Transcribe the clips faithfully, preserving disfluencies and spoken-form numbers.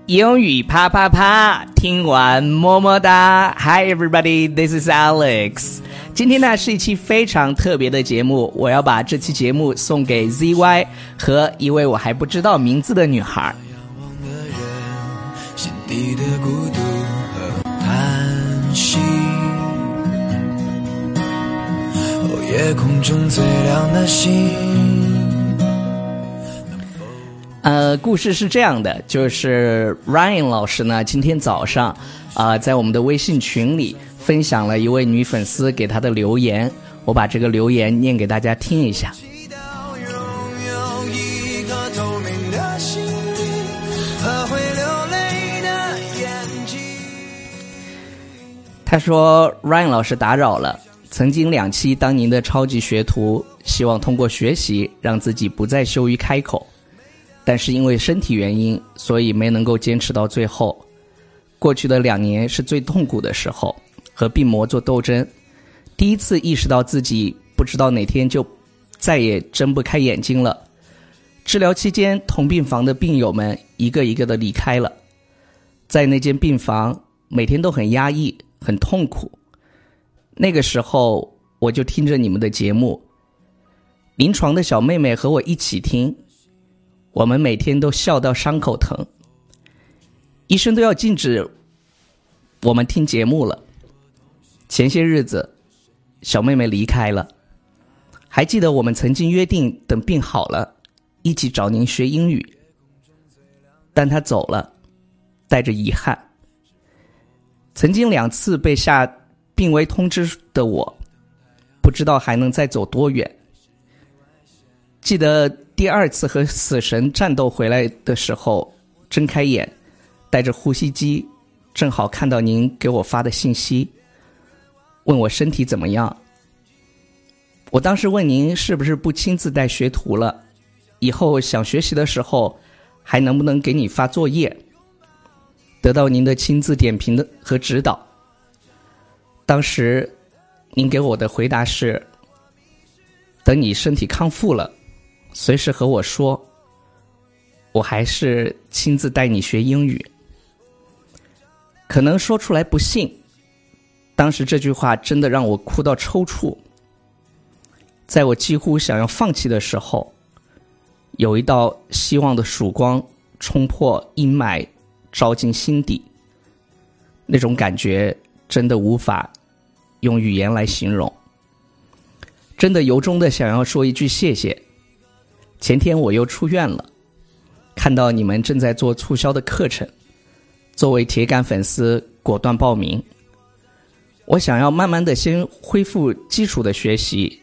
英语啪啪啪，听完么么哒。Hi everybody, this is Alex。今天呢是一期非常特别的节目，我要把这期节目送给 Z Y 和一位我还不知道名字的女孩。心底的孤独和叹息，哦，夜空中最亮的星。呃，故事是这样的，就是 Ryan 老师呢，今天早上啊、呃，在我们的微信群里分享了一位女粉丝给他的留言，我把这个留言念给大家听一下。他说 Ryan 老师打扰了，曾经两期当您的超级学徒，希望通过学习让自己不再羞于开口，但是因为身体原因，所以没能够坚持到最后。过去的两年是最痛苦的时候，和病魔做斗争，第一次意识到自己不知道哪天就再也睁不开眼睛了。治疗期间，同病房的病友们一个一个的离开了，在那间病房每天都很压抑，很痛苦。那个时候我就听着你们的节目，临床的小妹妹和我一起听，我们每天都笑到伤口疼，医生都要禁止我们听节目了。前些日子小妹妹离开了，还记得我们曾经约定等病好了一起找您学英语，但她走了，带着遗憾。曾经两次被下病危通知的我，不知道还能再走多远。记得第二次和死神战斗回来的时候，睁开眼带着呼吸机，正好看到您给我发的信息，问我身体怎么样。我当时问您是不是不亲自带学徒了，以后想学习的时候还能不能给你发作业，得到您的亲自点评的和指导。当时您给我的回答是，等你身体康复了随时和我说，我还是亲自带你学英语。可能说出来不信，当时这句话真的让我哭到抽搐。在我几乎想要放弃的时候，有一道希望的曙光冲破阴霾，照进心底，那种感觉真的无法用语言来形容。真的由衷的想要说一句谢谢。前天我又出院了，看到你们正在做促销的课程，作为铁杆粉丝果断报名。我想要慢慢的先恢复基础的学习，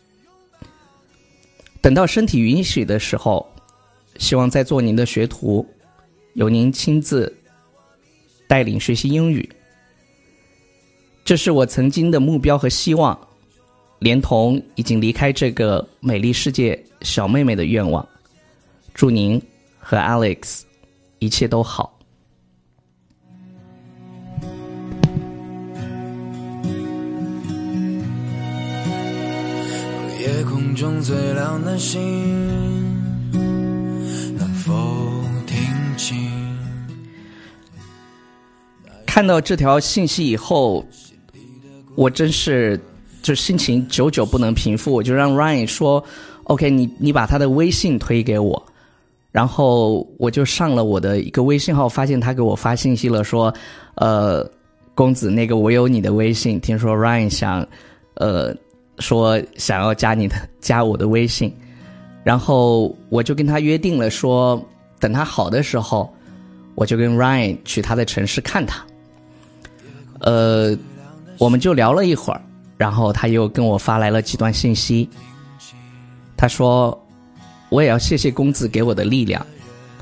等到身体允许的时候，希望再做您的学徒，由您亲自带领学习英语。这是我曾经的目标和希望，连同已经离开这个美丽世界小妹妹的愿望。祝您和 Alex 一切都好。夜空中最亮的星，能否听清？看到这条信息以后，我真是就心情久久不能平复，我就让 Ryan 说 OK 你你把他的微信推给我，然后我就上了我的一个微信号，发现他给我发信息了，说呃公子，那个我有你的微信，听说 Ryan 想呃说想要加你的加我的微信，然后我就跟他约定了，说等他好的时候我就跟 Ryan 去他的城市看他。呃我们就聊了一会儿，然后他又跟我发来了几段信息。他说我也要谢谢公子给我的力量，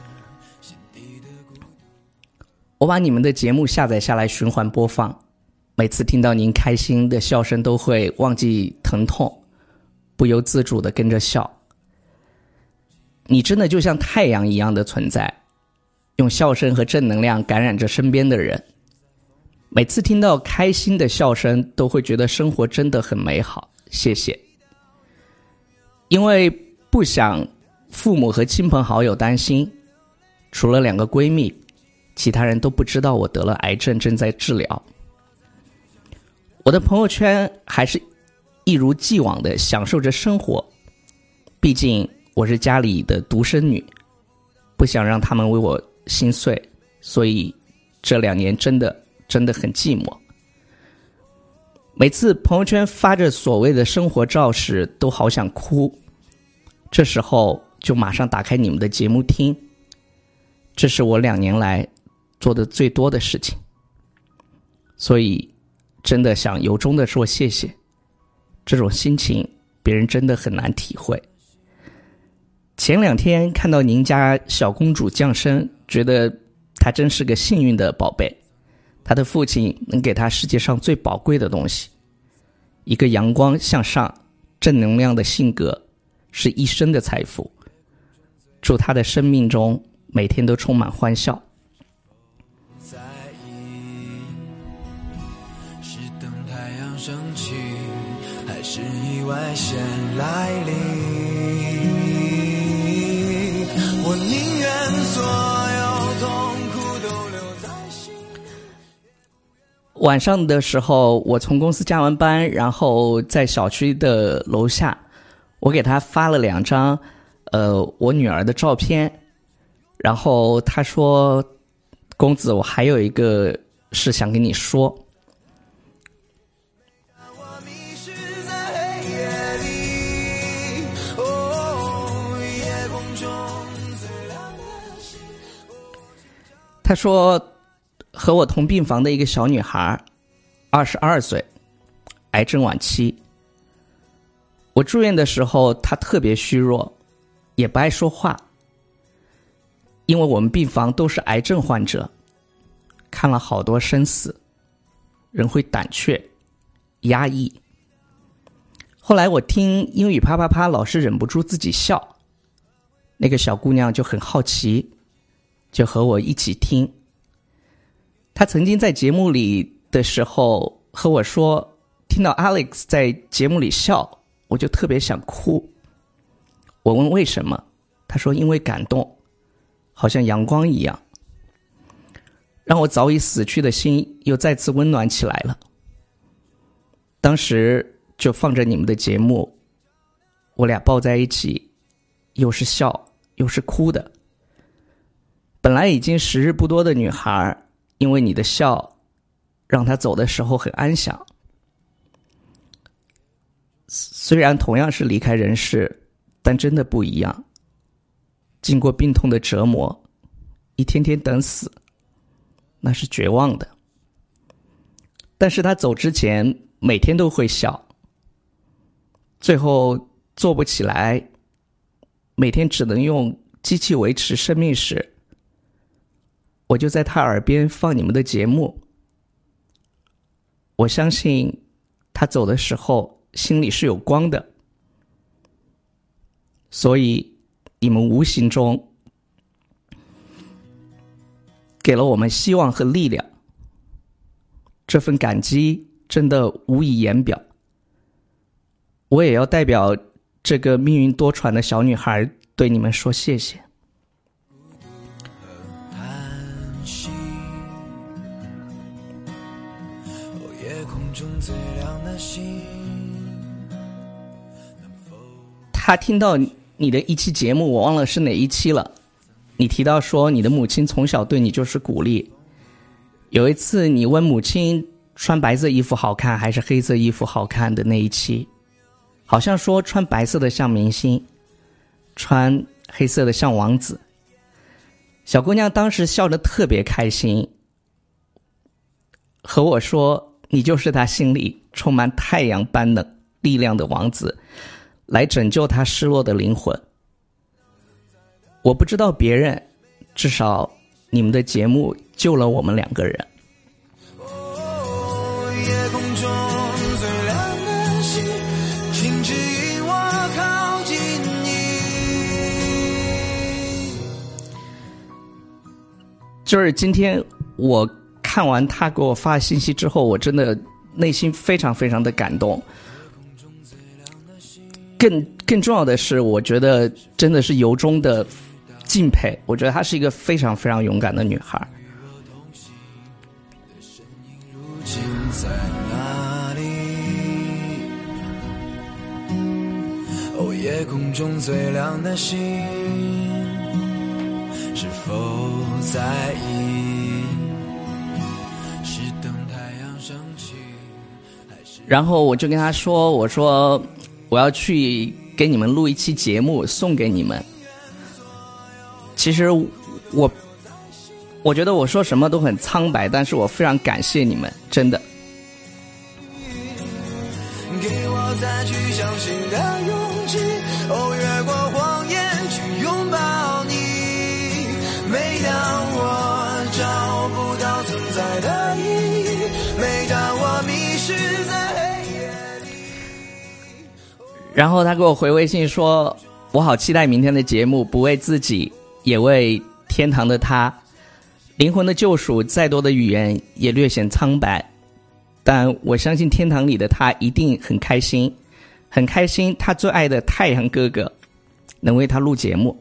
我把你们的节目下载下来循环播放，每次听到您开心的笑声都会忘记疼痛，不由自主地跟着笑。你真的就像太阳一样的存在，用笑声和正能量感染着身边的人。每次听到开心的笑声都会觉得生活真的很美好，谢谢。因为不想父母和亲朋好友担心，除了两个闺蜜， 其他人都不知道我得了癌症，正在治疗。我的朋友圈还是一如既往的享受着生活，毕竟我是家里的独生女，不想让他们为我心碎，所以这两年真的真的很寂寞。每次朋友圈发着所谓的生活照时，都好想哭，这时候就马上打开你们的节目听，这是我两年来做的最多的事情，所以真的想由衷的说谢谢，这种心情别人真的很难体会。前两天看到您家小公主降生，觉得她真是个幸运的宝贝，她的父亲能给她世界上最宝贵的东西，一个阳光向上正能量的性格，是一生的财富。祝她的生命中每天都充满欢笑。 在意是等太阳升起，还是意外先来临？我宁愿所有痛苦都留在心。 晚上的时候，我从公司加完班，然后在小区的楼下，我给他发了两张呃我女儿的照片，然后他说，公子，我还有一个事想跟你说。他说和我同病房的一个小女孩，二十二岁，癌症晚期。我住院的时候，她特别虚弱，也不爱说话。因为我们病房都是癌症患者，看了好多生死，人会胆怯、压抑。后来我听英语啪啪啪老是忍不住自己笑，那个小姑娘就很好奇，就和我一起听。她曾经在节目里的时候和我说，听到 Alex 在节目里笑，我就特别想哭。我问为什么，她说因为感动，好像阳光一样，让我早已死去的心又再次温暖起来了。当时就放着你们的节目，我俩抱在一起，又是笑又是哭的。本来已经时日不多的女孩，因为你的笑让她走的时候很安详。虽然同样是离开人世，但真的不一样。经过病痛的折磨，一天天等死，那是绝望的。但是他走之前每天都会笑，最后做不起来，每天只能用机器维持生命时，我就在他耳边放你们的节目。我相信他走的时候心里是有光的，所以你们无形中给了我们希望和力量，这份感激真的无以言表。我也要代表这个命运多舛的小女孩对你们说谢谢。他听到你的一期节目，我忘了是哪一期了，你提到说你的母亲从小对你就是鼓励。有一次你问母亲穿白色衣服好看还是黑色衣服好看的那一期，好像说穿白色的像明星，穿黑色的像王子。小姑娘当时笑得特别开心，和我说你就是她心里充满太阳般的力量的王子，来拯救她失落的灵魂。我不知道别人，至少你们的节目救了我们两个人。 哦，夜空中最亮的星，请指引我靠近你。就是今天我看完他给我发信息之后，我真的内心非常非常的感动。更更重要的是，我觉得真的是由衷的敬佩，我觉得她是一个非常非常勇敢的女孩。 在哪里？哦，夜空中最亮的星，是否在意？是等太阳升起，还是…… 然后我就跟他说，我说我要去给你们录一期节目送给你们。其实我我觉得我说什么都很苍白，但是我非常感谢你们，真的。 给我再去相信的勇气，哦，越过谎言去拥抱你。每当我找不到存在的意义，每当我迷失在黑夜里。 然后他给我回微信说，我好期待明天的节目，不为自己，也为天堂的他。灵魂的救赎，再多的语言也略显苍白，但我相信天堂里的他一定很开心，很开心他最爱的太阳哥哥能为他录节目。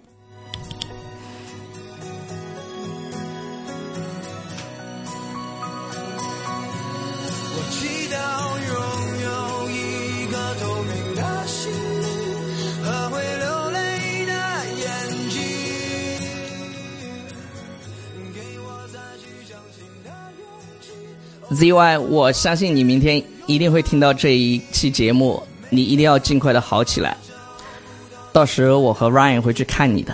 我祈祷拥有一个透明的心灵和会流泪的眼睛，给我再去相信的勇气。 Z Y， 我相信你明天一定会听到这一期节目，你一定要尽快的好起来，到时我和 Ryan 会去看你的。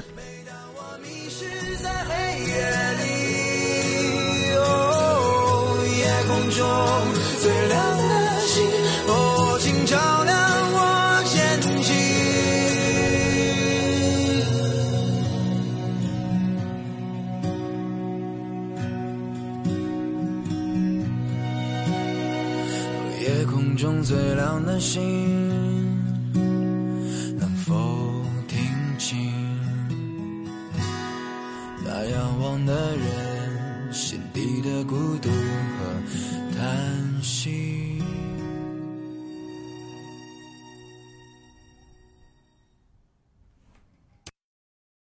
中最亮的星，哦，请照亮我前进。夜空中最亮的星，能否听清那仰望的人心底的孤独？